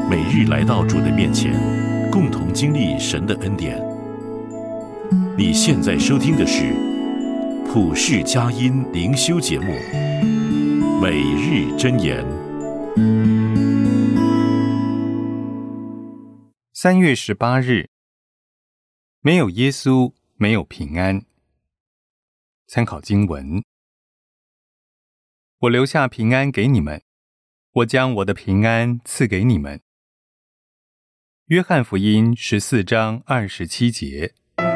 每日来到主的面前，共同经历神的恩典。你现在收听的是普世佳音灵修节目《每日箴言》。 3月18日，没有耶稣，没有平安。参考经文：我留下平安给你们，我将我的平安赐给你们。约翰福音14章27节。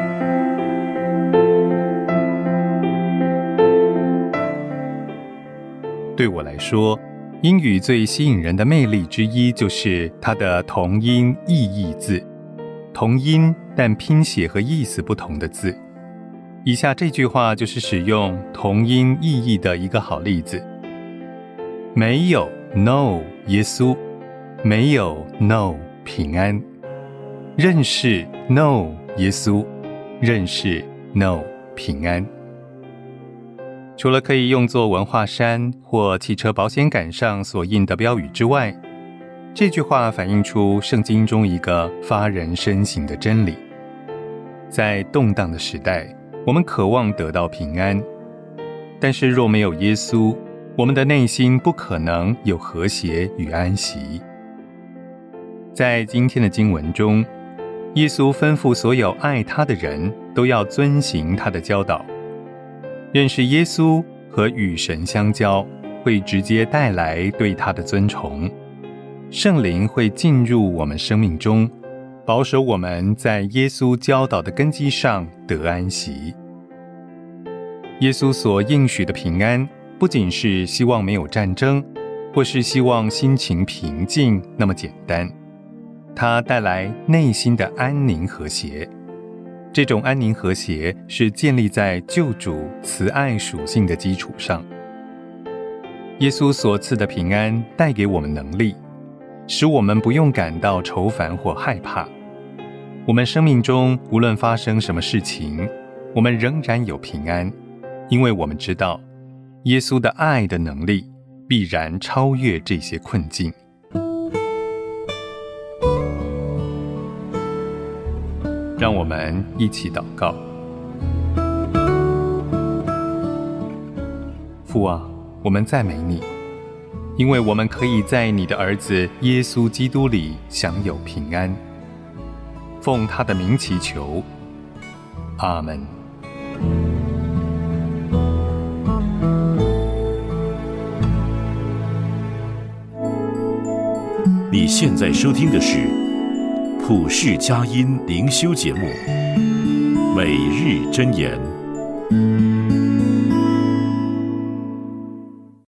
对我来说，英语最吸引人的魅力之一就是它的同音异义字，同音但拼写和意思不同的字。以下这句话就是使用同音异义的一个好例子。没有 no 耶稣，没有 no 平安。认识 no 耶稣，认识 no 平安。除了可以用作文化衫或汽车保险杆上所印的标语之外，这句话反映出圣经中一个发人深省的真理。在动荡的时代，我们渴望得到平安，但是若没有耶稣，我们的内心不可能有和谐与安息。在今天的经文中，耶稣吩咐所有爱他的人都要遵行他的教导。认识耶稣和与神相交，会直接带来对他的尊崇。圣灵会进入我们生命中，保守我们在耶稣教导的根基上得安息。耶稣所应许的平安，不仅是希望没有战争，或是希望心情平静那么简单，它带来内心的安宁和谐。这种安宁和谐是建立在救主慈爱属性的基础上。耶稣所赐的平安带给我们能力，使我们不用感到愁烦或害怕。我们生命中无论发生什么事情，我们仍然有平安，因为我们知道耶稣的爱的能力必然超越这些困境。让我们一起祷告。父啊，我们赞美你，因为我们可以在你的儿子耶稣基督里享有平安。奉他的名祈求，阿们。 你现在收听的是普世佳音灵修节目《每日箴言》。